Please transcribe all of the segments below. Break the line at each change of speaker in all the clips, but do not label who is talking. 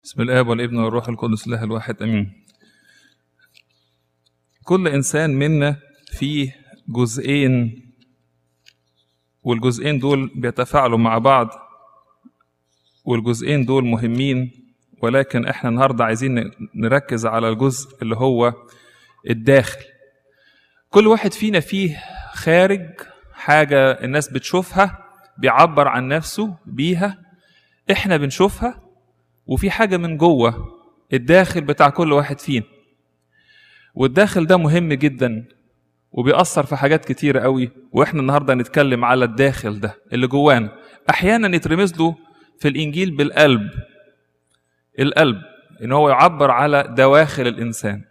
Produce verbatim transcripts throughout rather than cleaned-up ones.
بسم الآب والابن والروح القدس الله الواحد امين. كل انسان منا فيه جزئين، والجزئين دول بيتفاعلوا مع بعض، والجزئين دول مهمين، ولكن احنا النهارده عايزين نركز على الجزء اللي هو الداخل. كل واحد فينا فيه خارج، حاجة الناس بتشوفها بيعبر عن نفسه بيها، احنا بنشوفها، وفي حاجة من جوه الداخل بتاع كل واحد فينا. والداخل ده مهم جدا وبيأثر في حاجات كتيرة قوي، واحنا النهاردة نتكلم على الداخل ده اللي جوانا. احيانا يترمز له في الانجيل بالقلب، القلب ان هو يعبر على دواخل الانسان.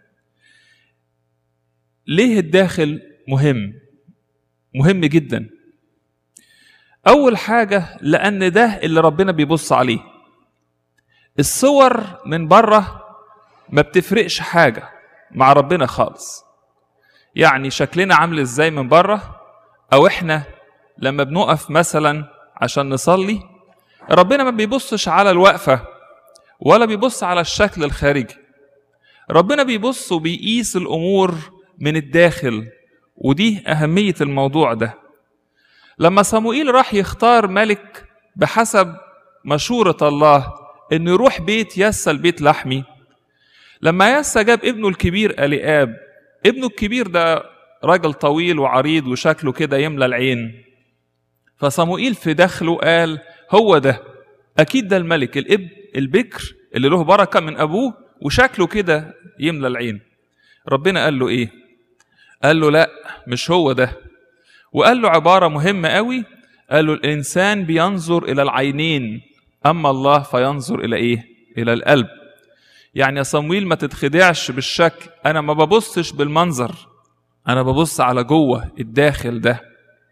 ليه الداخل مهم؟ مهم جدا. اول حاجة لان ده اللي ربنا بيبص عليه. الصور من بره ما بتفرقش حاجة مع ربنا خالص. يعني شكلنا عامل ازاي من بره، او احنا لما بنقف مثلا عشان نصلي، ربنا ما بيبصش على الوقفة ولا بيبص على الشكل الخارجي. ربنا بيبص وبيقيس الامور من الداخل، ودي اهمية الموضوع ده. لما صموئيل راح يختار ملك بحسب مشورة الله انه يروح بيت يسى البيت لحمي، لما يسى جاب ابنه الكبير اليآب. ابنه الكبير ده راجل طويل وعريض وشكله كده يملى العين، فصموئيل في داخله قال هو ده اكيد ده الملك، الاب البكر اللي له بركة من ابوه وشكله كده يملى العين. ربنا قال له ايه؟ قال له لا مش هو ده، وقال له عبارة مهمة قوي، قال له الانسان بينظر الى العينين، اما الله فينظر الى ايه؟ الى القلب. يعني يا صمويل ما تتخدعش بالشكل، انا ما ببصش بالمنظر، انا ببص على جوه الداخل ده.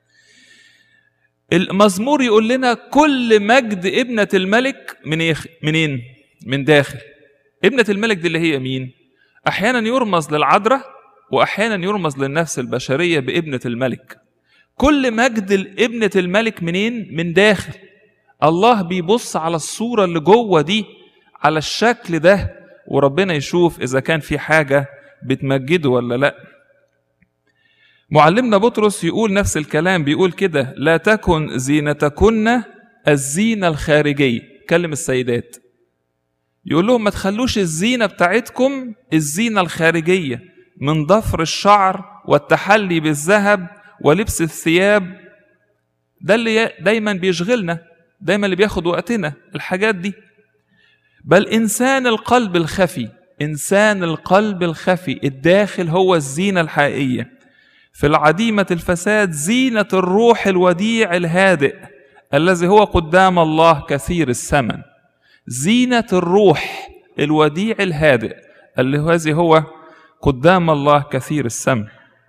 المزمور يقول لنا كل مجد ابنة الملك من إيه؟ منين؟ من داخل. ابنة الملك دي اللي هي مين؟ احيانا يرمز للعذراء، واحيانا يرمز للنفس البشرية بابنة الملك. كل مجد ابنة الملك منين؟ من داخل. الله بيبص على الصورة اللي جوه دي، على الشكل ده، وربنا يشوف إذا كان في حاجة بتمجده ولا لا. معلمنا بطرس يقول نفس الكلام، بيقول كده لا تكن زينتكن الزينة الخارجية. كلم السيدات يقول لهم ما تخلوش الزينة بتاعتكم الزينة الخارجية من ضفر الشعر والتحلي بالذهب ولبس الثياب. ده اللي دايما بيشغلنا، دايما اللي بياخد وقتنا الحاجات دي. بل إنسان القلب الخفي، إنسان القلب الخفي الداخل هو الزينة الحقيقية. في العديمة الفساد زينة الروح الوديع الهادئ الذي هو قدام الله كثير الثمن. زينة الروح الوديع الهادئ الذي هو قدام الله كثير الثمن.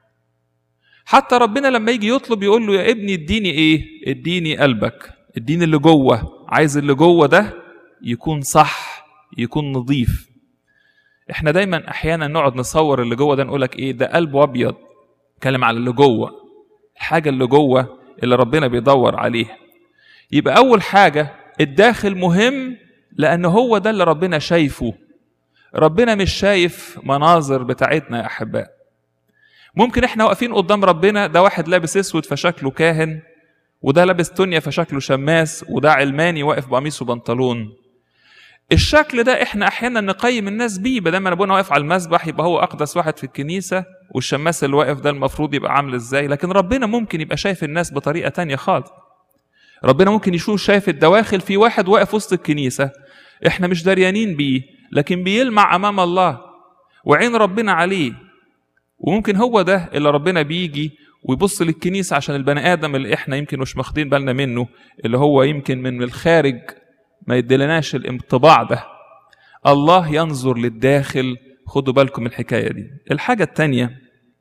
حتى ربنا لما يجي يطلب يقول له يا ابني اديني ايه؟ اديني قلبك، اديني اللي جوه. عايز اللي جوه ده يكون صح، يكون نظيف. احنا دايما احيانا نقعد نصور اللي جوه ده، نقولك ايه ده؟ قلبه ابيض. نتكلم على اللي جوه، الحاجة اللي جوه اللي ربنا بيدور عليها. يبقى اول حاجة الداخل مهم، لان هو ده اللي ربنا شايفه. ربنا مش شايف مناظر بتاعتنا يا احباء. ممكن احنا واقفين قدام ربنا، ده واحد لابس اسود فشكله كاهن، وده لابس تونيا فشكله شماس، وده علماني واقف بقميص وبنطلون. الشكل ده احنا احيانا نقيم الناس بيه، بدل ما ابونا واقف على المسبح يبقى هو اقدس واحد في الكنيسه، والشماس اللي واقف ده المفروض يبقى عامل ازاي. لكن ربنا ممكن يبقى شايف الناس بطريقه تانية خالص. ربنا ممكن يشوف شايف الدواخل في واحد واقف وسط الكنيسه احنا مش داريانين بيه، لكن بيلمع امام الله وعين ربنا عليه. وممكن هو ده اللي ربنا بيجي ويبص للكنيسة عشان البني آدم اللي احنا يمكن مش ماخدين بالنا منه، اللي هو يمكن من الخارج ما يدلناش الانطباع ده. الله ينظر للداخل. خدوا بالكم من الحكاية دي. الحاجة التانية،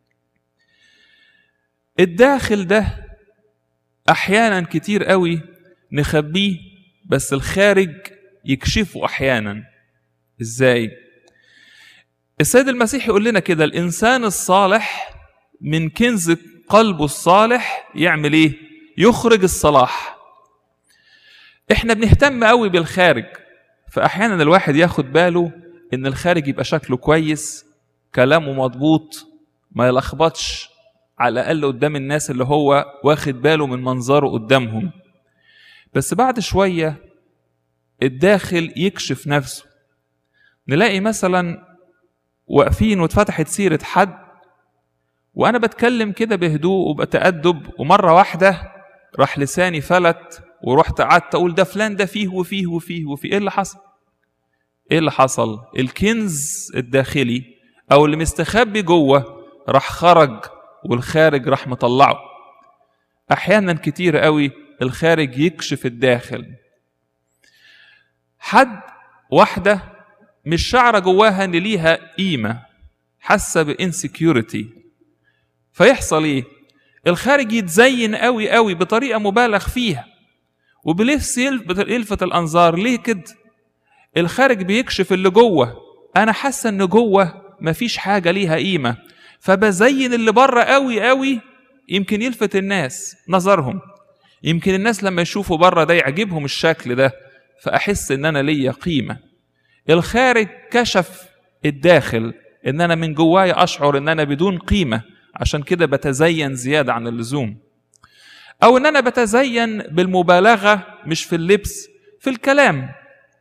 الداخل ده احيانا كتير قوي نخبيه، بس الخارج يكشفه احيانا. ازاي؟ السيد المسيح يقول لنا كده الانسان الصالح من كنز قلبه الصالح يعمل ايه؟ يخرج الصلاح. احنا بنهتم قوي بالخارج، فأحيانا الواحد ياخد باله إن الخارج يبقى شكله كويس، كلامه مضبوط، ما يلخبطش على الأقل قدام الناس اللي هو واخد باله من منظره قدامهم. بس بعد شوية الداخل يكشف نفسه. نلاقي مثلا واقفين واتفتحت سيرة حد وأنا بتكلم كده بهدوء وبتأدب، ومرة واحدة راح لساني فلت ورحت قعدت أقول ده فلان ده فيه وفيه وفيه وفيه. إيه اللي حصل؟ إيه اللي حصل؟ الكنز الداخلي أو اللي مستخبي جوه راح خرج، والخارج راح مطلعه. أحيانا كتير قوي الخارج يكشف الداخل. حد واحدة مش شعر جواها ان ليها قيمة، حاسة بانسكيورتي، فيحصل ايه؟ الخارج يتزين قوي قوي بطريقة مبالغ فيها وبلفس يلفت الانظار. ليه كده؟ الخارج بيكشف اللي جوه. انا حاسة ان جوه مفيش حاجة ليها قيمة، فبزين اللي بره قوي قوي، يمكن يلفت الناس نظرهم، يمكن الناس لما يشوفوا بره ده يعجبهم الشكل ده، فأحس إن أنا ليا قيمة. الخارج كشف الداخل، إن أنا من جواي أشعر إن أنا بدون قيمة، عشان كده بتزين زيادة عن اللزوم. أو إن أنا بتزين بالمبالغة، مش في اللبس، في الكلام.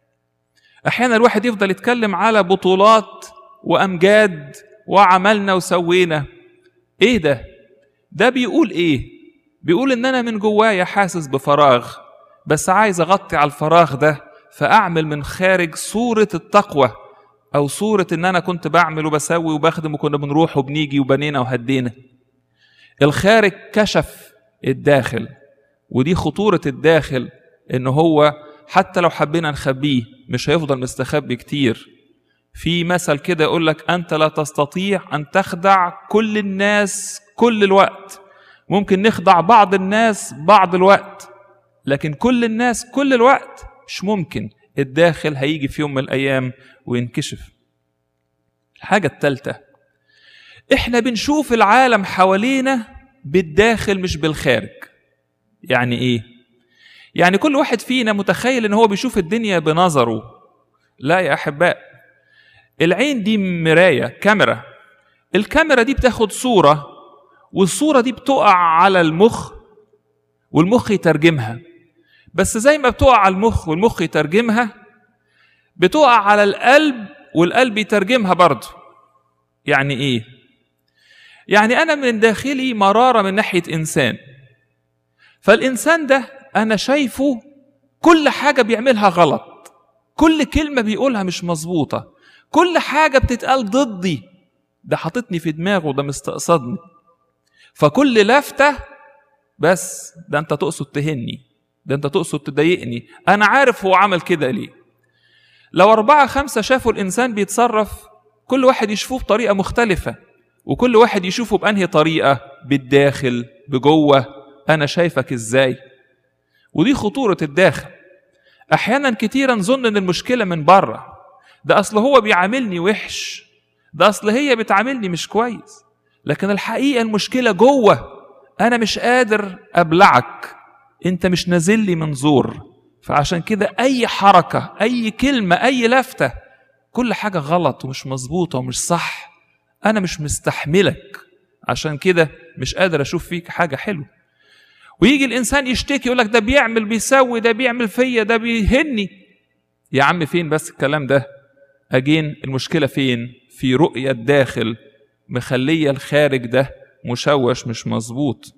أحيانا الواحد يفضل يتكلم على بطولات وأمجاد وعملنا وسوينا. إيه ده؟ ده بيقول إيه؟ بيقول إن أنا من جواي حاسس بفراغ، بس عايز أغطي على الفراغ ده، فأعمل من خارج صورة التقوى، أو صورة إن أنا كنت بعمل وبسوي وبخدم وكنا بنروح وبنيجي وبنينا وهدينا. الخارج كشف الداخل، ودي خطورة الداخل، إن هو حتى لو حبينا نخبيه مش هيفضل مستخبي كتير. في مثل كده يقول لك أنت لا تستطيع أن تخدع كل الناس كل الوقت. ممكن نخدع بعض الناس بعض الوقت، لكن كل الناس كل الوقت مش ممكن. الداخل هيجي في يوم من الأيام وينكشف. الحاجة الثالثة، إحنا بنشوف العالم حوالينا بالداخل مش بالخارج. يعني إيه؟ يعني كل واحد فينا متخيل إن هو بيشوف الدنيا بنظره. لا يا أحباء، العين دي مراية، كاميرا. الكاميرا دي بتاخد صورة، والصورة دي بتقع على المخ والمخ يترجمها. بس زي ما بتقع على المخ والمخ يترجمها، بتقع على القلب والقلب يترجمها برضه. يعني ايه؟ يعني انا من داخلي مرارة من ناحية انسان، فالانسان ده انا شايفه كل حاجة بيعملها غلط، كل كلمة بيقولها مش مظبوطة، كل حاجة بتتقال ضدي، ده حاططني في دماغه، ده مستقصدني. فكل لفتة بس ده انت تقصد تهني، ده انت تقصد تضايقني، انا عارف هو عمل كده ليه. لو أربعة خمسة شافوا الإنسان بيتصرف، كل واحد يشوفه بطريقة مختلفة، وكل واحد يشوفه بأنهي طريقة، بالداخل بجوه، أنا شايفك إزاي. ودي خطورة الداخل. أحيانا كتيرا نظن أن المشكلة من بره، ده أصل هو بيعاملني وحش، ده أصل هي بتعاملني مش كويس، لكن الحقيقة المشكلة جوه. أنا مش قادر أبلعك، أنت مش نازل لي منظور. فعشان كده أي حركة، أي كلمة، أي لفتة، كل حاجة غلط ومش مظبوطة ومش صح. أنا مش مستحملك، عشان كده مش قادر أشوف فيك حاجة حلوة. ويجي الإنسان يشتكي يقولك ده بيعمل بيسوي، ده بيعمل فيا، ده بيهني. يا عم فين بس الكلام ده؟ أجين المشكلة فين؟ في رؤية الداخل مخلية الخارج ده مشوش مش مظبوط.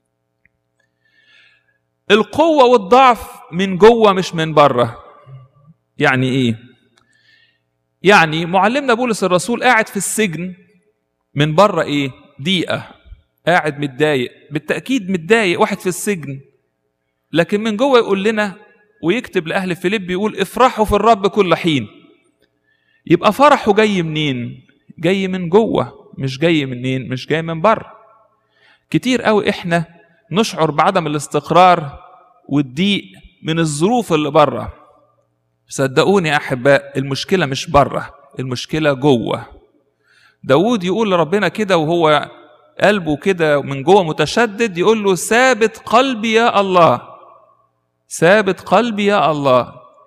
القوة والضعف من جوه مش من بره. يعني ايه؟ يعني معلمنا بولس الرسول قاعد في السجن، من بره ايه؟ ضيقة، قاعد متضايق، بالتأكيد متضايق، واحد في السجن، لكن من جوه يقول لنا ويكتب لأهل فيليب يقول افرحوا في الرب كل حين. يبقى فرحه جاي منين؟ جاي من جوه، مش جاي منين؟ مش جاي من بره. كتير قوي احنا نشعر بعدم الاستقرار والضيق من الظروف اللي بره. صدقوني يا أحباء، المشكلة مش بره، المشكلة جوه. داود يقول لربنا كده وهو قلبه كده من جوه متشدد، يقول له ثابت قلبي يا الله، ثابت قلبي يا الله.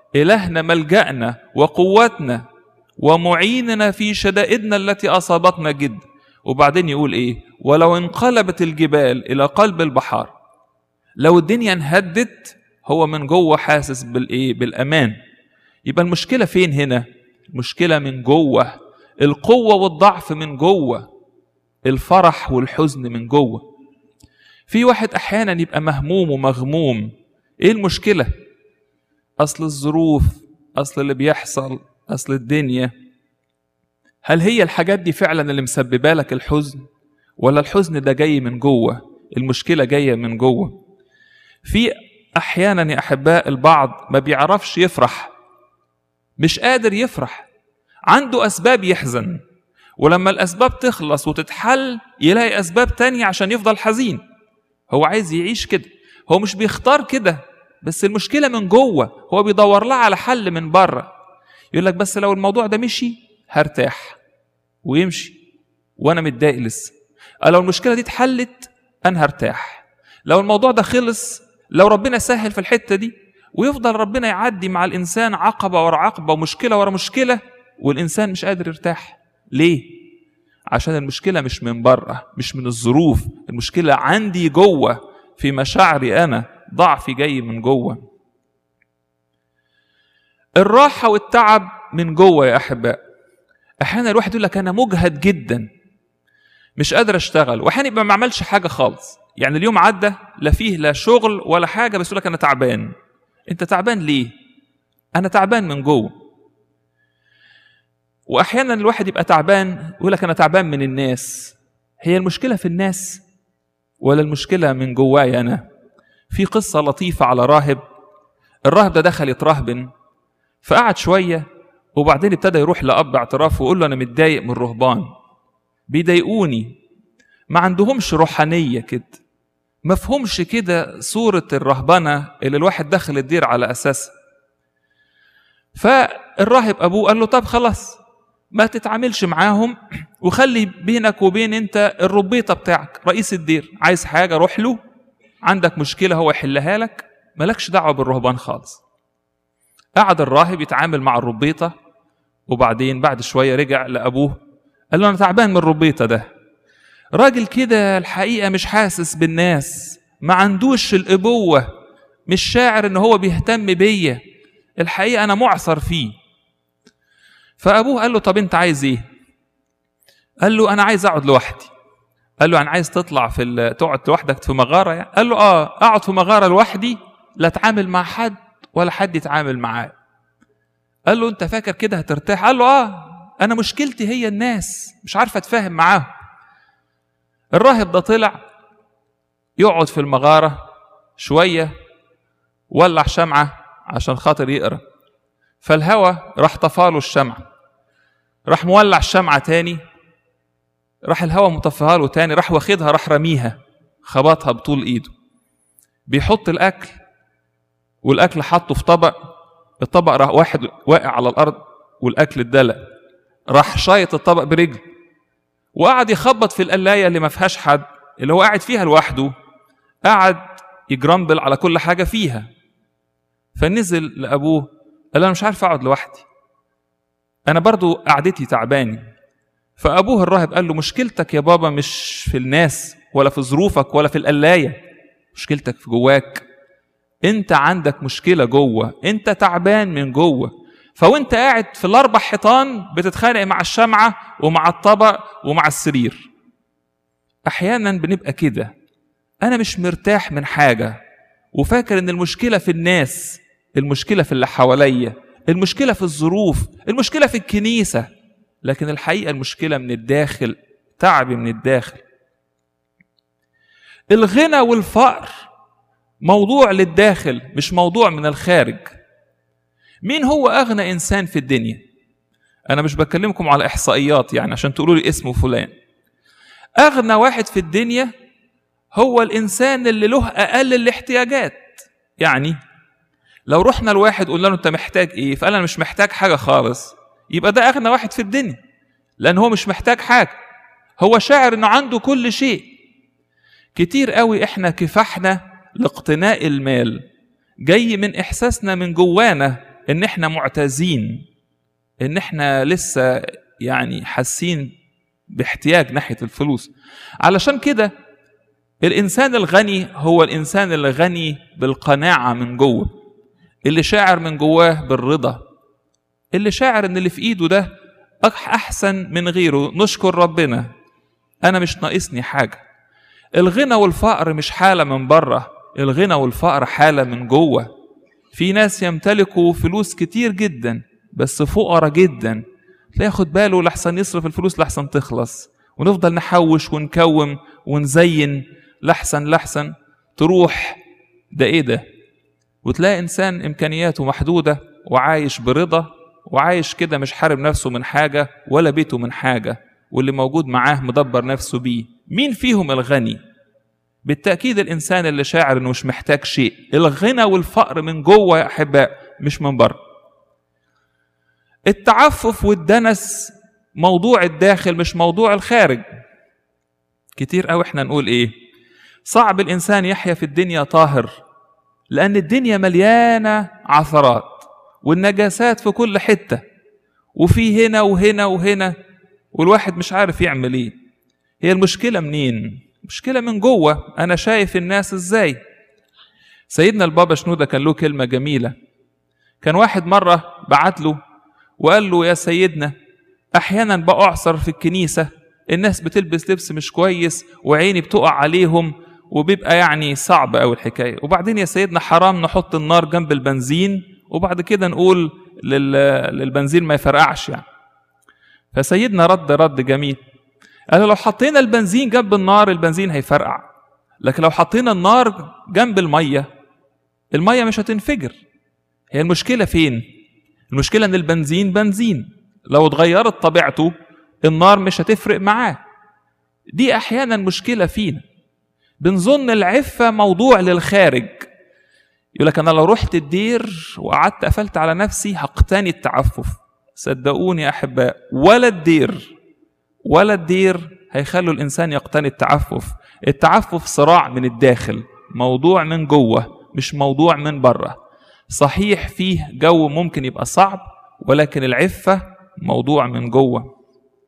إلهنا ملجأنا وقوتنا ومعيننا في شدائدنا التي أصابتنا جد. وبعدين يقول إيه؟ ولو انقلبت الجبال إلى قلب البحار. لو الدنيا انهدت هو من جوه حاسس بالإيه؟ بالأمان. يبقى المشكلة فين هنا؟ المشكلة من جوه، القوة والضعف من جوه، الفرح والحزن من جوه. في واحد أحيانا يبقى مهموم ومغموم. إيه المشكلة؟ أصل الظروف، أصل اللي بيحصل، أصل الدنيا. هل هي الحاجات دي فعلا اللي مسببة لك الحزن؟ ولا الحزن ده جاي من جوه؟ المشكلة جاية من جوه. في أحيانا يا أحباء البعض ما بيعرفش يفرح، مش قادر يفرح، عنده أسباب يحزن، ولما الأسباب تخلص وتتحل يلاقي أسباب تانية عشان يفضل حزين. هو عايز يعيش كده، هو مش بيختار كده، بس المشكلة من جوه، هو بيدور لها على حل من بره. يقول لك بس لو الموضوع ده مشي هرتاح، ويمشي وأنا متضايق لسه. لو المشكلة دي اتحلت أنا هرتاح. لو الموضوع ده خلص، لو ربنا سهل في الحتة دي، ويفضل ربنا يعدي مع الإنسان عقبة ورا عقبة ومشكلة ورا مشكلة، والإنسان مش قادر يرتاح. ليه؟ عشان المشكلة مش من بره، مش من الظروف، المشكلة عندي جوه في مشاعري أنا، ضعفي جاي من جوه. الراحة والتعب من جوه يا أحباء. أحيانا الواحد يقول لك أنا مجهد جدا مش قادر أشتغل، وأحيانا يبقى ما عملش حاجة خالص، يعني اليوم عدى لا فيه لا شغل ولا حاجة، بس يقول لك أنا تعبان. أنت تعبان ليه؟ أنا تعبان من جوه. وأحيانا الواحد يبقى تعبان يقول لك أنا تعبان من الناس. هي المشكلة في الناس ولا المشكلة من جواي أنا؟ في قصة لطيفة على راهب. الراهب ده دخل يترهبن، فقعد شوية وبعدين ابتدى يروح لأب اعتراف ويقول له أنا متضايق من الرهبان، بيضايقوني، ما عندهمش روحانية كده، ما فهمش كده صورة الرهبنة اللي الواحد دخل الدير على أساسها. فالراهب أبوه قال له طب خلاص ما تتعاملش معاهم، وخلي بينك وبين انت الربيطة بتاعك رئيس الدير، عايز حاجة روح له، عندك مشكلة هو يحلها لك، مالكش دعوة بالرهبان خالص. قعد الراهب يتعامل مع الربيطة، وبعدين بعد شوية رجع لأبوه قال له أنا تعبان من الربيطة ده، راجل كده الحقيقة مش حاسس بالناس، ما عندوش الأبوة، مش شاعر إن هو بيهتم بيا، الحقيقة أنا معصر فيه. فأبوه قال له طب أنت عايز إيه؟ قال له أنا عايز أقعد لوحدي. قال له أنا عايز تطلع في تقعد لوحدك في مغارة يعني؟ قال له آه أقعد في مغارة لوحدي، لا أتعامل مع حد ولا حد يتعامل معاه. قال له أنت فاكر كده هترتاح؟ قال له آه أنا مشكلتي هي الناس، مش عارف أتفاهم معاهم. الراهب ده طلع يقعد في المغارة شوية، ولع شمعة عشان خاطر يقرأ، فالهوى راح طفاله الشمعة، راح مولع الشمعة تاني، راح الهوى مطفها له تاني، راح واخدها راح رميها، خبطها بطول ايده. بيحط الأكل، والأكل حطه في طبق، الطبق راح واحد واقع على الأرض والأكل اتدلق، راح شايط الطبق برجل، وقعد يخبط في القلاية اللي ما فيهاش حد، اللي هو قاعد فيها لوحده، قعد يجرمبل على كل حاجة فيها. فنزل لأبوه قال أنا مش عارف أقعد لوحدي، أنا برضو قعدتي تعباني. فأبوه الراهب قال له مشكلتك يا بابا مش في الناس ولا في ظروفك ولا في القلاية، مشكلتك في جواك، أنت عندك مشكلة جوه، أنت تعبان من جوه. فوانت قاعد في الأربع حيطان بتتخانق مع الشمعة ومع الطبق ومع السرير. أحيانا بنبقى كده، أنا مش مرتاح من حاجة وفاكر إن المشكلة في الناس، المشكلة في اللي حواليا، المشكلة في الظروف، المشكلة في الكنيسة، لكن الحقيقة المشكلة من الداخل، تعبي من الداخل. الغنى والفقر موضوع للداخل مش موضوع من الخارج. مين هو أغنى إنسان في الدنيا؟ أنا مش بكلمكم على إحصائيات يعني عشان تقولوا لي اسمه فلان. أغنى واحد في الدنيا هو الإنسان اللي له أقل الاحتياجات. يعني لو رحنا لواحد قلنا له أنت محتاج إيه؟ فقال أنا مش محتاج حاجة خالص، يبقى ده أغنى واحد في الدنيا، لأن هو مش محتاج حاجة، هو شاعر أنه عنده كل شيء. كتير قوي إحنا كفحنا لاقتناء المال، جاي من إحساسنا من جوانا ان احنا معتزين، ان احنا لسه يعني حاسين باحتياج ناحية الفلوس. علشان كده الانسان الغني هو الانسان اللي غني بالقناعة من جوه، اللي شاعر من جواه بالرضا، اللي شاعر ان اللي في ايده ده احسن من غيره. نشكر ربنا، انا مش ناقصني حاجة. الغنى والفقر مش حالة من بره، الغنى والفقر حالة من جوه. في ناس يمتلكوا فلوس كتير جدا بس فقراء جدا، لا ياخد باله لحسن يصرف الفلوس لحسن تخلص، ونفضل نحوش ونكوم ونزين لحسن لحسن تروح. ده ايه ده؟ وتلاقي انسان امكانياته محدودة وعايش برضا وعايش كده، مش حارب نفسه من حاجة ولا بيته من حاجة، واللي موجود معاه مدبر نفسه بيه. مين فيهم الغني؟ بالتأكيد الإنسان اللي شاعر إنه مش محتاج شيء. الغنى والفقر من جوه يا أحباء، مش من بره. التعفف والدنس موضوع الداخل مش موضوع الخارج. كتير قوي احنا نقول ايه؟ صعب الإنسان يحيا في الدنيا طاهر، لأن الدنيا مليانة عثرات والنجاسات في كل حتة، وفي هنا وهنا وهنا، والواحد مش عارف يعمل ايه. هي المشكلة منين؟ مشكلة من جوه. أنا شايف الناس إزاي؟ سيدنا البابا شنودة كان له كلمة جميلة. كان واحد مرة بعت له وقال له: يا سيدنا، أحيانا بأعصر في الكنيسة، الناس بتلبس لبس مش كويس وعيني بتقع عليهم، وبيبقى يعني صعب أوي الحكاية. وبعدين يا سيدنا حرام نحط النار جنب البنزين وبعد كده نقول للبنزين ما يفرقعش يعني. فسيدنا رد رد جميل، قال: لو حطينا البنزين جنب النار البنزين هيفرقع، لكن لو حطينا النار جنب المية المية مش هتنفجر. هي المشكلة فين؟ المشكلة ان البنزين بنزين، لو اتغيرت طبيعته النار مش هتفرق معاه. دي احيانا مشكلة فينا، بنظن العفة موضوع للخارج. يقول لك: انا لو رحت الدير وقعدت قفلت على نفسي هقتني التعفف. صدقوني يا احباء، ولا الدير ولا الدير هيخلوا الإنسان يقتني التعفف. التعفف صراع من الداخل، موضوع من جوه مش موضوع من بره. صحيح فيه جو ممكن يبقى صعب، ولكن العفة موضوع من جوه.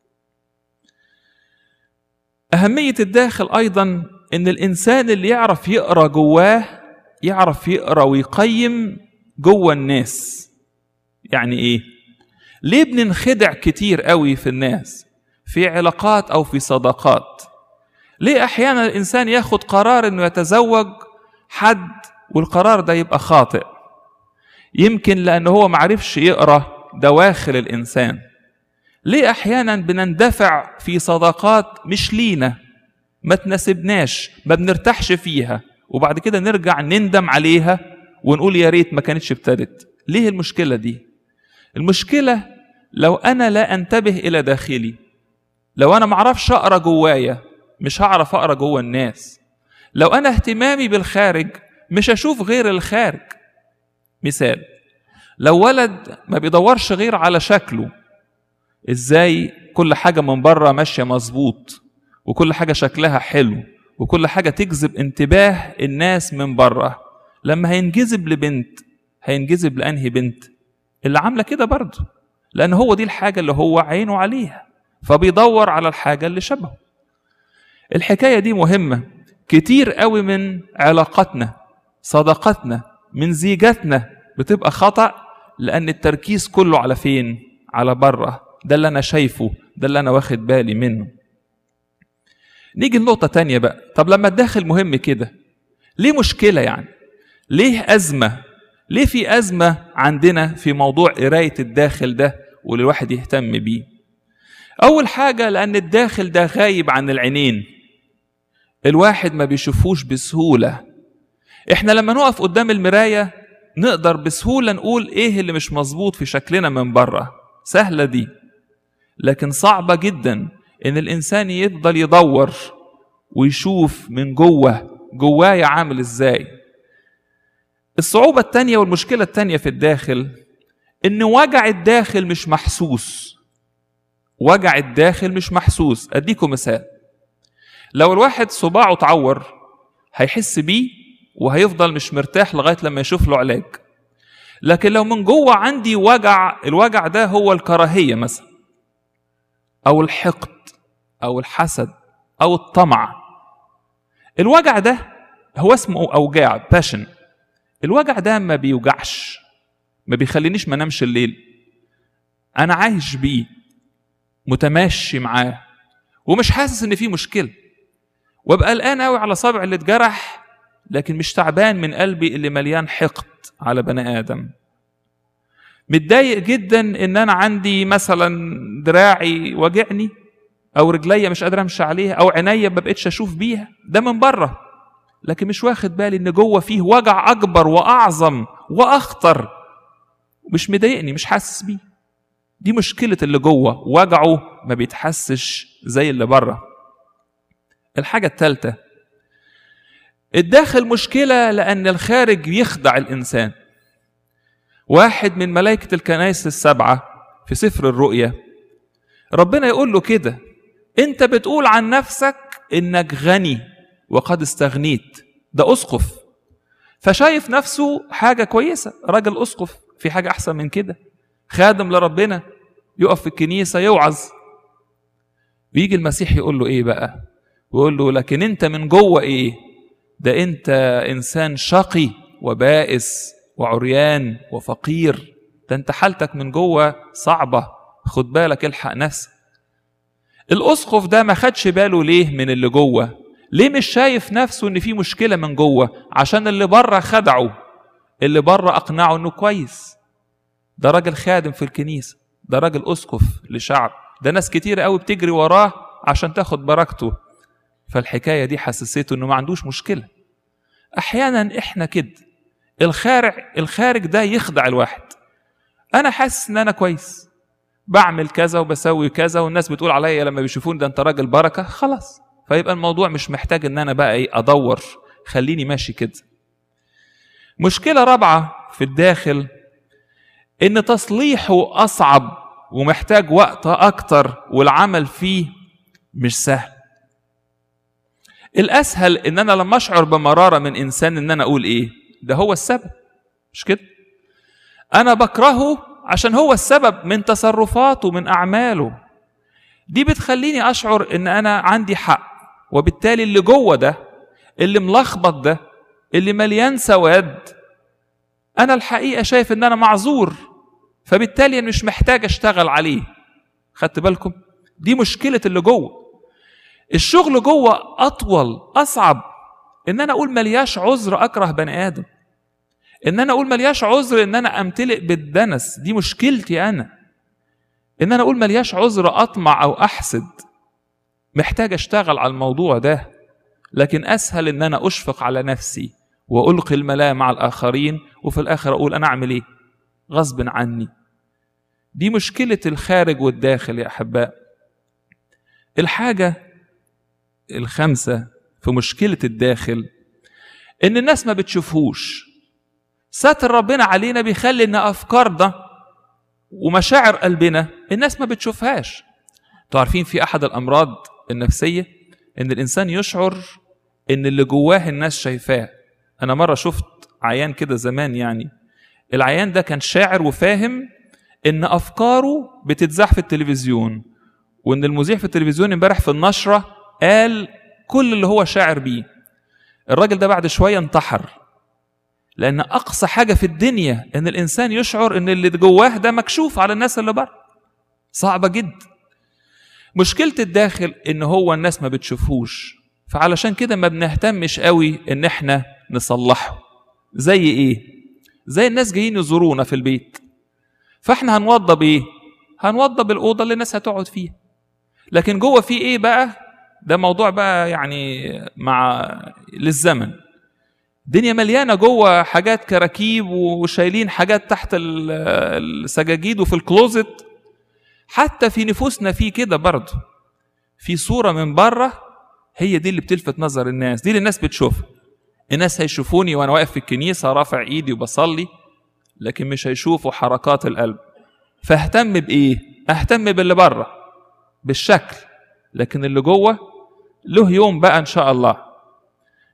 أهمية الداخل أيضا إن الإنسان اللي يعرف يقرأ جواه يعرف يقرأ ويقيم جوه الناس. يعني إيه؟ ليه بننخدع كتير قوي في الناس في علاقات أو في صداقات؟ ليه أحيانا الإنسان ياخد قرار إنه يتزوج حد والقرار ده يبقى خاطئ؟ يمكن لأنه هو معرفش يقرأ دواخل الإنسان. ليه أحيانا بنندفع في صداقات مش لينا، ما تناسبناش، ما بنرتاحش فيها، وبعد كده نرجع نندم عليها ونقول يا ريت ما كانتش ابتدت؟ ليه المشكلة دي؟ المشكلة لو أنا لا أنتبه إلى داخلي، لو أنا معرفش أقرأ جوايا مش هعرف أقرأ جوا الناس. لو أنا اهتمامي بالخارج مش هشوف غير الخارج. مثال: لو ولد ما بيدورش غير على شكله، إزاي كل حاجة من بره ماشية مظبوط وكل حاجة شكلها حلو وكل حاجة تجذب انتباه الناس من بره، لما هينجذب لبنت هينجذب لأنهي بنت؟ اللي عاملة كده برضه، لأن هو دي الحاجة اللي هو عينه عليها، فبيدور على الحاجة اللي شبهه. الحكاية دي مهمة. كتير قوي من علاقاتنا، صداقاتنا، من زيجاتنا بتبقى خطأ، لأن التركيز كله على فين؟ على بره. ده اللي أنا شايفه، ده اللي أنا واخد بالي منه. نيجي النقطة تانية بقى. طب لما الداخل مهم كده، ليه مشكلة يعني؟ ليه أزمة؟ ليه في أزمة عندنا في موضوع قراية الداخل ده واللي الواحد يهتم بيه؟ أول حاجة لأن الداخل ده غايب عن العينين، الواحد ما بيشوفوش بسهولة. إحنا لما نقف قدام المراية نقدر بسهولة نقول إيه اللي مش مظبوط في شكلنا من بره، سهلة دي. لكن صعبة جدا إن الإنسان يفضل يدور ويشوف من جوه جوايا عامل إزاي. الصعوبة التانية والمشكلة التانية في الداخل إن وجع الداخل مش محسوس. وجع الداخل مش محسوس. أديكم مثال: لو الواحد صباعه اتعور هيحس بيه وهيفضل مش مرتاح لغاية لما يشوف له علاج. لكن لو من جوه عندي وجع، الوجع ده هو الكراهية مثلا، أو الحقد أو الحسد أو الطمع، الوجع ده هو اسمه أوجاع باشن. الوجع ده ما بيوجعش، ما بيخلينيش ما نمش الليل، أنا عايش بيه متماشي معاه ومش حاسس إن فيه مشكلة، وابقى قلقان قوي على صابع اللي اتجرح، لكن مش تعبان من قلبي اللي مليان حقد على بني آدم. متضايق جدا إن أنا عندي مثلا دراعي وجعني، أو رجليا مش قادر أمشي عليها، أو عينيا ما بقتش أشوف بيها، ده من بره، لكن مش واخد بالي إن جوه فيه وجع أكبر وأعظم وأخطر، مش مضايقني، مش حاسس بيه. دي مشكلة اللي جوه، وجعه ما بيتحسش زي اللي بره. الحاجة الثالثة، الداخل مشكلة لأن الخارج يخدع الإنسان. واحد من ملائكة الكنائس السبعة في سفر الرؤيا ربنا يقول له كده: أنت بتقول عن نفسك إنك غني وقد استغنيت. ده أسقف، فشايف نفسه حاجة كويسة، راجل أسقف، في حاجة أحسن من كده، خادم لربنا، يقف في الكنيسة يوعظ. ويجي المسيح يقول له إيه بقى؟ ويقول له: لكن أنت من جوه إيه؟ ده أنت إنسان شقي وبائس وعريان وفقير، ده أنت حالتك من جوه صعبة، خد بالك، الحق نفسك. الأسقف ده ما خدش باله ليه من اللي جوه؟ ليه مش شايف نفسه إن في مشكلة من جوه؟ عشان اللي بره خدعه، اللي بره أقنعه إنه كويس، ده راجل خادم في الكنيسة، ده راجل أسقف لشعب، ده ناس كتير قوي بتجري وراه عشان تاخد بركته، فالحكاية دي حسسيته إنه ما عندوش مشكلة. أحيانا إحنا كده، الخارج الخارج ده يخدع الواحد. أنا حاسس إن أنا كويس، بعمل كذا وبسوي كذا، والناس بتقول عليا لما بيشوفون ده أنت راجل بركة، خلاص، فيبقى الموضوع مش محتاج إن أنا بقى إيه أدور، خليني ماشي كده. مشكلة رابعة في الداخل، إن تصليحه أصعب ومحتاج وقت أكتر، والعمل فيه مش سهل. الأسهل إن أنا لما أشعر بمرارة من إنسان إن أنا أقول إيه؟ ده هو السبب، مش كده؟ أنا بكرهه عشان هو السبب من تصرفاته من أعماله، دي بتخليني أشعر إن أنا عندي حق، وبالتالي اللي جوه ده، اللي ملخبط ده، اللي مليان سواد، أنا الحقيقة شايف إن أنا معذور، فبالتالي أنا مش محتاج أشتغل عليه. خدت بالكم؟ دي مشكلة اللي جوه. الشغل جوه أطول، أصعب. إن أنا أقول ملياش عذر أكره بني آدم، إن أنا أقول ملياش عذر إن أنا أمتلئ بالدنس، دي مشكلتي أنا. إن أنا أقول ملياش عذر أطمع أو أحسد، محتاج أشتغل على الموضوع ده. لكن أسهل إن أنا أشفق على نفسي وألقي الملام على الآخرين، وفي الآخر أقول أنا أعمل إيه؟ غصب عني. دي مشكلة الخارج والداخل يا أحباء. الحاجة الخامسة في مشكلة الداخل، إن الناس ما بتشوفهوش. ساتر ربنا علينا بيخلي إن أفكارنا ومشاعر قلبنا الناس ما بتشوفهاش. تعرفين في أحد الأمراض النفسية إن الإنسان يشعر إن اللي جواه الناس شايفاه. أنا مرة شفت عيان كده زمان، يعني العيان ده كان شاعر وفاهم إن أفكاره بتتذاع في التلفزيون، وإن المذيع في التلفزيون امبارح في النشرة قال كل اللي هو شاعر بيه. الراجل ده بعد شوية انتحر، لأن أقصى حاجة في الدنيا إن الإنسان يشعر إن اللي جواه ده مكشوف على الناس اللي بره. صعبة جدا. مشكلة الداخل إن هو الناس ما بتشوفهوش، فعلشان كده ما بنهتمش قوي إن إحنا نصلحه. زي إيه؟ زي الناس جايين يزورونا في البيت، فإحنا هنوضب إيه؟ هنوضب الأوضة اللي الناس هتقعد فيها، لكن جوه في إيه بقى؟ ده موضوع بقى يعني مع للزمن. الدنيا مليانة جوه حاجات كراكيب، وشايلين حاجات تحت السجاجيد وفي الكلوزت. حتى في نفوسنا في كده برضه، في صورة من بره هي دي اللي بتلفت نظر الناس، دي اللي الناس بتشوفها. الناس هيشوفوني وأنا واقف في الكنيسة رافع إيدي وبصلي، لكن مش هيشوفوا حركات القلب. فاهتم بإيه؟ اهتم باللي بره بالشكل، لكن اللي جوه له يوم بقى إن شاء الله.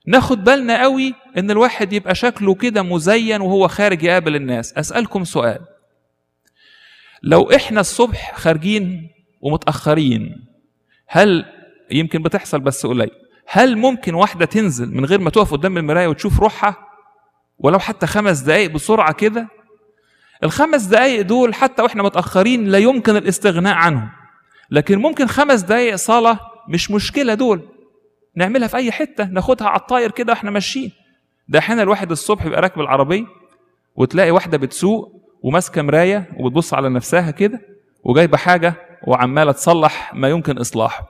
ناخد بالنا قوي ان الواحد يبقى شكله كده مزين وهو خارج يقابل الناس. اسألكم سؤال، لو احنا الصبح خارجين ومتأخرين، هل يمكن بتحصل بس قليل، هل ممكن واحدة تنزل من غير ما تقف قدام المراية وتشوف روحها ولو حتى خمس دقايق بسرعة كده؟ الخمس دقايق دول حتى واحنا متأخرين لا يمكن الاستغناء عنهم، لكن ممكن خمس دقايق صلاة مش مشكلة، دول نعملها في أي حتة، ناخدها على الطاير كده واحنا ماشيين. ده احيانا الواحد الصبح يبقى راكب العربية وتلاقي واحدة بتسوق وماسكة مراية وبتبص على نفسها كده وجايبة حاجة وعمالة تصلح ما يمكن إصلاحه.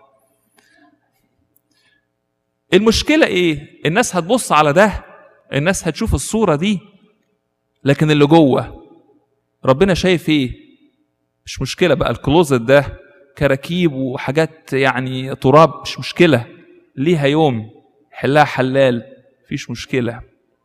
المشكلة إيه؟ الناس هتبص على ده، الناس هتشوف الصورة دي، لكن اللي جوه ربنا شايف إيه؟ مش مشكلة بقى الكلوزت ده كراكيب وحاجات يعني تراب، مش مشكلة، ليها يوم حلها حلال، فيش مشكلة.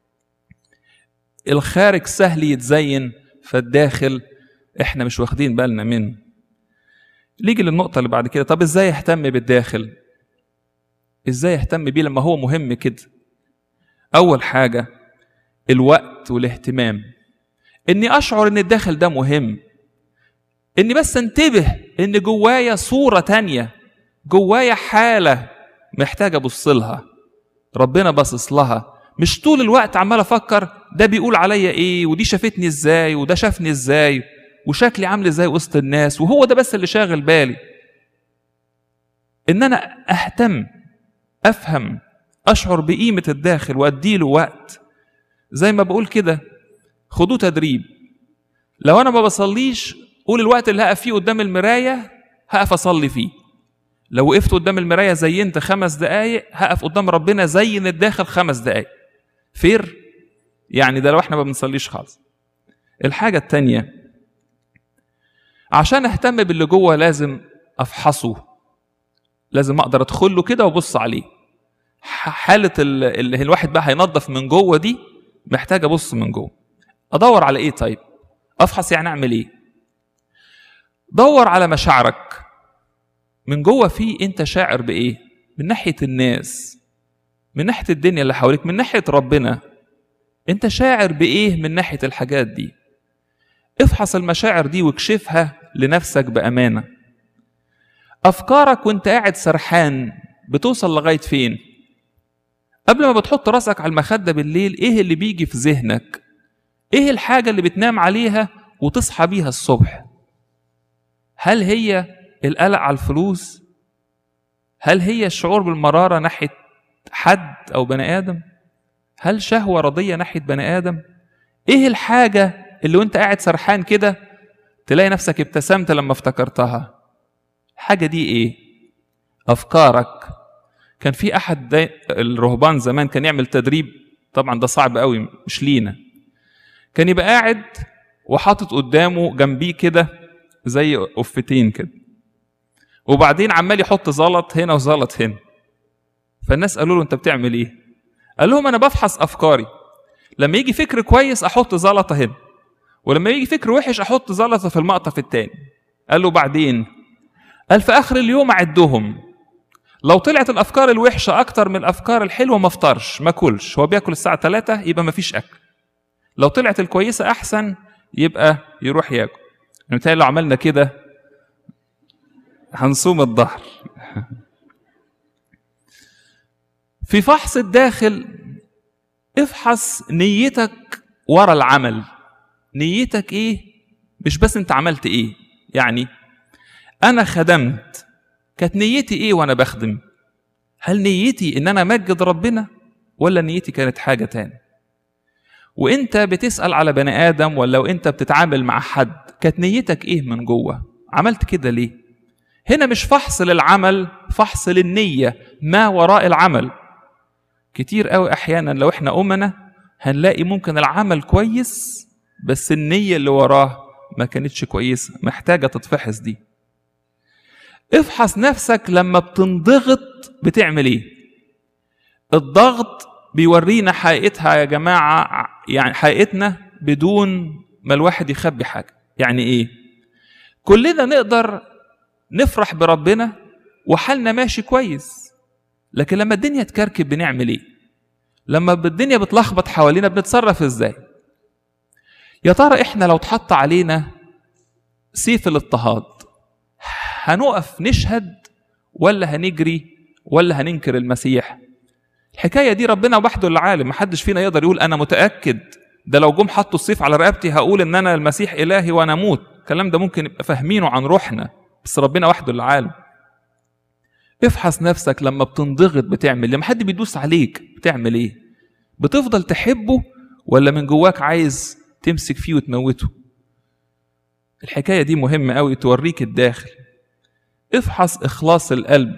الخارج سهل يتزين، فالداخل احنا مش واخدين بالنا منه. نيجي للنقطة اللي بعد كده، طب ازاي اهتم بالداخل؟ ازاي اهتم بيه لما هو مهم كده؟ اول حاجة الوقت والاهتمام، اني اشعر ان الداخل ده مهم، اني بس انتبه ان جوايا صورة تانية، جوايا حالة محتاجة ابص لها، ربنا باصص لها، مش طول الوقت عمال افكر ده بيقول عليا ايه، ودي شافتني ازاي، وده شافني ازاي، وشكلي عامل ازاي وسط الناس، وهو ده بس اللي شاغل بالي. ان انا اهتم، افهم، اشعر بقيمة الداخل واديله وقت. زي ما بقول كده، خدوه تدريب. لو انا ما بصليش، قول الوقت اللي هقف فيه قدام المراية هقف اصلي فيه. لو وقفت قدام المراية زينت خمس دقايق، هقف قدام ربنا زين الداخل خمس دقايق. فير؟ يعني ده لو احنا ما بنصليش خالص. الحاجة التانية، عشان اهتم باللي جوه لازم افحصه، لازم اقدر ادخل له كده وابص عليه. حالة اللي الواحد بقى هينظف من جوه دي محتاج ابص من جوه. ادور على ايه؟ طيب افحص يعني اعمل ايه؟ دور على مشاعرك من جوه، فيه انت شاعر بايه؟ من ناحية الناس، من ناحية الدنيا اللي حواليك، من ناحية ربنا، انت شاعر بايه من ناحية الحاجات دي؟ افحص المشاعر دي واكشفها لنفسك بأمانة. افكارك وانت قاعد سرحان بتوصل لغاية فين؟ قبل ما بتحط راسك على المخدة بالليل، ايه اللي بيجي في ذهنك؟ ايه الحاجة اللي بتنام عليها وتصحى بيها الصبح؟ هل هي القلق على الفلوس؟ هل هي الشعور بالمرارة ناحية حد أو بني آدم؟ هل شهوة رضية ناحية بني آدم؟ إيه الحاجة اللي وانت قاعد سرحان كده تلاقي نفسك ابتسمت لما افتكرتها؟ الحاجة دي إيه؟ أفكارك. كان في أحد الرهبان زمان كان يعمل تدريب، طبعا ده صعب قوي مش لينا، كان يبقى قاعد وحاطط قدامه جنبيه كده زي قفتين كده، وبعدين عمال يحط زلط هنا وزلط هنا. فالناس قالوا له انت بتعمل ايه؟ قال لهم انا بفحص افكاري، لما يجي فكر كويس احط زلطه هنا، ولما يجي فكر وحش احط زلطه في المقطف التاني. قال له بعدين؟ قال في اخر اليوم اعدهم، لو طلعت الافكار الوحشه اكتر من الافكار الحلوه ما افطرش ما اكلش، هو بياكل الساعه ثلاثة يبقى ما فيش اكل، لو طلعت الكويسه احسن يبقى يروح ياكل. يعني لو عملنا كده هنصوم الظهر. في فحص الداخل افحص نيتك ورا العمل. نيتك ايه؟ مش بس انت عملت ايه. يعني انا خدمت، كانت نيتي ايه وانا بخدم؟ هل نيتي ان انا امجد ربنا ولا نيتي كانت حاجة تاني؟ وانت بتسأل على بني آدم ولا وانت بتتعامل مع حد، كانت نيتك ايه من جوه؟ عملت كده ليه؟ هنا مش فحص للعمل، فحص للنية ما وراء العمل. كتير قوي احيانا لو احنا أمنا هنلاقي ممكن العمل كويس بس النية اللي وراه ما كانتش كويسة، محتاجة تتفحص دي. افحص نفسك لما بتنضغط بتعمل ايه؟ الضغط بيورينا حقيقتها يا جماعة، يعني حقيقتنا بدون ما الواحد يخبي حاجة. يعني ايه؟ كلنا نقدر نفرح بربنا وحالنا ماشي كويس، لكن لما الدنيا تكركب بنعمل ايه؟ لما الدنيا بتلخبط حوالينا بنتصرف ازاي؟ يا ترى احنا لو اتحط علينا سيف الاضطهاد هنقف نشهد ولا هنجري ولا هننكر المسيح؟ الحكاية دي ربنا وحده اللي عالم، محدش فينا يقدر يقول أنا متأكد ده لو جم حطوا السيف على رقبتي هقول إن أنا المسيح إلهي وأنا أموت. الكلام ده ممكن يبقى فاهمينه عن روحنا، بس ربنا وحده اللي عالم. افحص نفسك لما بتنضغط بتعمل، لما حد بيدوس عليك بتعمل إيه؟ بتفضل تحبه ولا من جواك عايز تمسك فيه وتموته؟ الحكاية دي مهمة قوي توريك الداخل. افحص إخلاص القلب،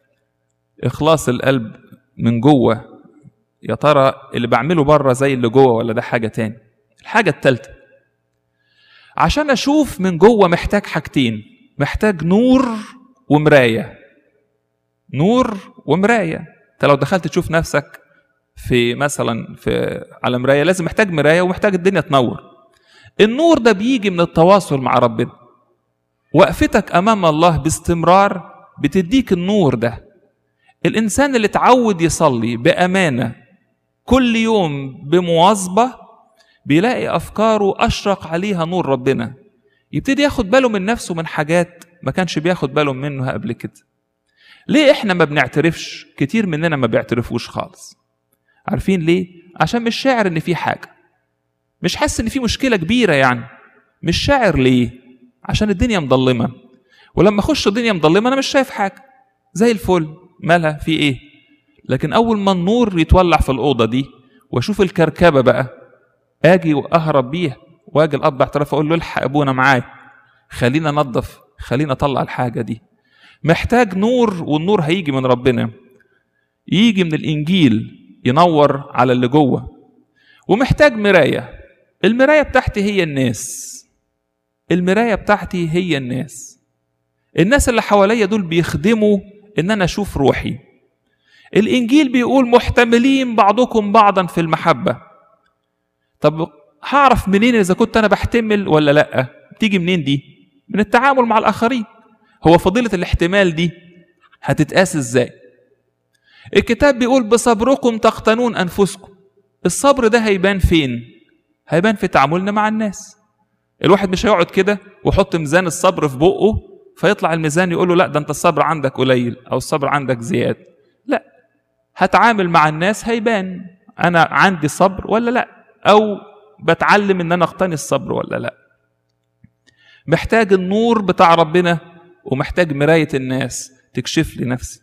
إخلاص القلب من جوه، يا ترى اللي بعمله بره زي اللي جوه ولا ده حاجة تاني؟ الحاجة التالتة، عشان أشوف من جوه محتاج حاجتين، محتاج نور ومراية. نور ومراية. انت لو دخلت تشوف نفسك في مثلا في على مراية لازم محتاج مراية ومحتاج الدنيا تنور. النور ده بيجي من التواصل مع ربنا، وقفتك أمام الله باستمرار بتديك النور ده. الإنسان اللي اتعود يصلي بأمانة كل يوم بمواظبة بيلاقي أفكاره أشرق عليها نور ربنا، يبتدي ياخد باله من نفسه من حاجات ما كانش بياخد باله منها قبل كده. ليه إحنا ما بنعترفش؟ كتير مننا ما بيعترفوش خالص. عارفين ليه؟ عشان مش شاعر إن في حاجة، مش حاسس إن في مشكلة كبيرة يعني. مش شاعر ليه؟ عشان الدنيا مضلمة، ولما أخش الدنيا مضلمة أنا مش شايف حاجة، زي الفل، مالها في إيه؟ لكن أول ما النور يتولع في الأوضة دي وأشوف الكركبة بقى، آجي وأهرب بيها، وآجي الأب باعتراف أقول له الحق أبونا معاي، خلينا ننظف، خلينا أطلع الحاجة دي. محتاج نور، والنور هيجي من ربنا، يجي من الإنجيل ينور على اللي جوه. ومحتاج مراية. المراية بتاعتي هي الناس، المراية بتاعتي هي الناس. الناس اللي حواليا دول بيخدموا إن أنا أشوف روحي. الإنجيل بيقول محتملين بعضكم بعضا في المحبة. طب هعرف منين إذا كنت أنا بحتمل ولا لأ؟ تيجي منين دي؟ من التعامل مع الآخرين. هو فضيلة الاحتمال دي هتتقاس إزاي؟ الكتاب بيقول بصبركم تقتنون أنفسكم. الصبر ده هيبان فين؟ هيبان في تعاملنا مع الناس. الواحد مش هيقعد كده وحط ميزان الصبر في بقه فيطلع الميزان يقول له لا ده انت الصبر عندك قليل او الصبر عندك زياد. لا، هتعامل مع الناس هيبان انا عندي صبر ولا لا، او بتعلم ان انا اقتني الصبر ولا لا. محتاج النور بتاع ربنا ومحتاج مراية الناس تكشف لي نفسي.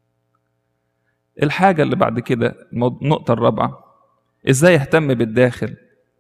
الحاجة اللي بعد كده النقطة الرابعة، ازاي اهتم بالداخل؟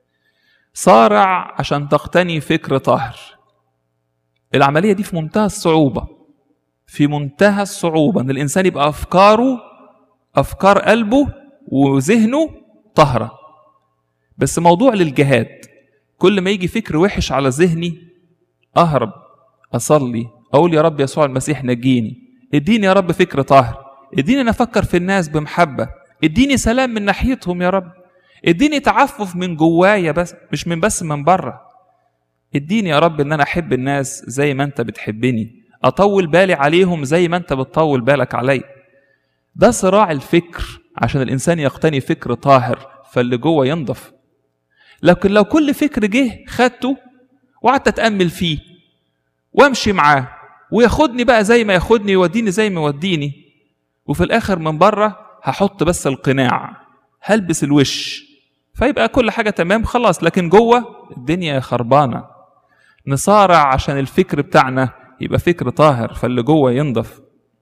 صارع عشان تقتني فكر طاهر. العملية دي في منتهى الصعوبة، في منتهى الصعوبة ان الانسان يبقى افكاره افكار قلبه وذهنه طاهرة. بس موضوع للجهاد، كل ما يجي فكر وحش على ذهني اهرب اصلي اقول يا رب يسوع المسيح نجيني، اديني يا رب فكر طاهر، اديني انا افكر في الناس بمحبة، اديني سلام من ناحيتهم يا رب، اديني تعفف من جوايا بس مش من بس من بره. اديني يا رب ان انا احب الناس زي ما انت بتحبني، اطول بالي عليهم زي ما انت بتطول بالك علي. ده صراع الفكر عشان الانسان يقتني فكر طاهر فاللي جوه ينضف. لكن لو كل فكر جه خدته وقعدت اتامل فيه وامشي معاه وياخدني بقى زي ما ياخدني يوديني زي ما يوديني، وفي الاخر من بره هحط بس القناع، هلبس الوش، فيبقى كل حاجة تمام خلاص، لكن جوه الدنيا خربانة. نصارع عشان الفكر بتاعنا يبقى فكر طاهر فاللي جوه ينضف.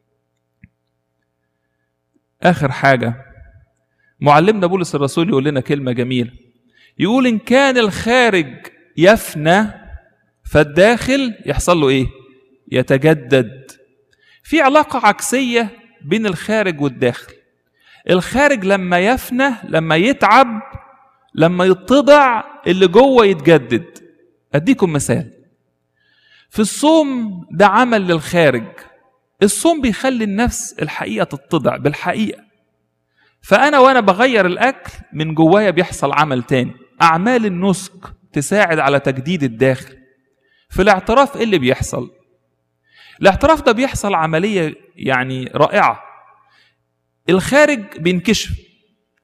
آخر حاجة، معلمنا بولس الرسول يقول لنا كلمة جميلة، يقول إن كان الخارج يفنى فالداخل يحصل له إيه؟ يتجدد. في علاقة عكسية بين الخارج والداخل. الخارج لما يفنى، لما يتعب، لما يتضع، اللي جوه يتجدد. أديكم مثال، في الصوم ده عمل للخارج. الصوم بيخلي النفس الحقيقة تتضع بالحقيقة، فأنا وأنا بغير الأكل من جوايا بيحصل عمل تاني. أعمال النسك تساعد على تجديد الداخل. في الاعتراف إيه اللي بيحصل؟ الاعتراف ده بيحصل عملية يعني رائعة. الخارج بينكشف،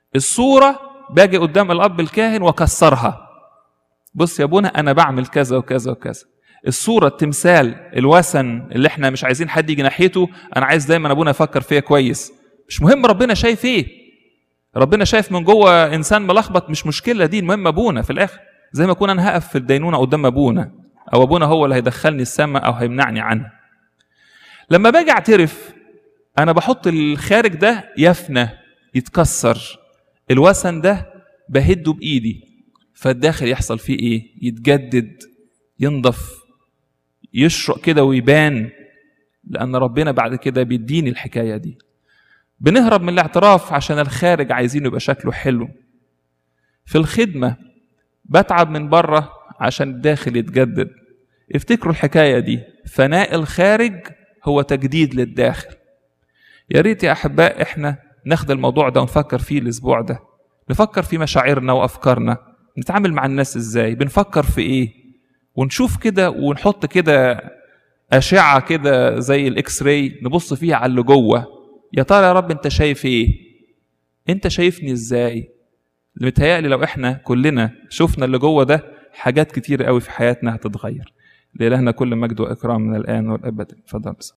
الصورة باجي قدام الأب الكاهن وكسرها، بص يا ابونا أنا بعمل كذا وكذا وكذا. الصورة التمثال الوثن اللي احنا مش عايزين حد يجي ناحيته، أنا عايز دايما أبونا يفكر فيا كويس، مش مهم ربنا شايف ايه، ربنا شايف من جوه إنسان ملخبط مش مشكلة، دي المهم أبونا في الآخر. زي ما أكون أنا هقف في الدينونة قدام أبونا، أو أبونا هو اللي هيدخلني السماء أو هيمنعني عنها. لما باجي أعترف أنا بحط الخارج ده يفنى يتكسر، الوثن ده بهده بإيدي، فالداخل يحصل فيه إيه؟ يتجدد، ينضف، يشرق كده ويبان، لأن ربنا بعد كده بيديني الحكاية دي. بنهرب من الاعتراف عشان الخارج عايزينه يبقى شكله حلو. في الخدمة بتعب من بره عشان الداخل يتجدد. افتكروا الحكاية دي، فناء الخارج هو تجديد للداخل. يا ريت يا أحباء إحنا ناخد الموضوع ده ونفكر فيه الأسبوع ده، نفكر في مشاعرنا وأفكارنا، نتعامل مع الناس إزاي، بنفكر في إيه، ونشوف كده ونحط كده أشعة كده زي الإكس راي نبص فيها على اللي جوه. يا ترى يا رب أنت شايف إيه؟ أنت شايفني إزاي؟ متهيألي لو إحنا كلنا شفنا اللي جوه ده حاجات كتير قوي في حياتنا هتتغير. لإلهنا كل مجد وإكرام من الآن والأبد. اتفضل.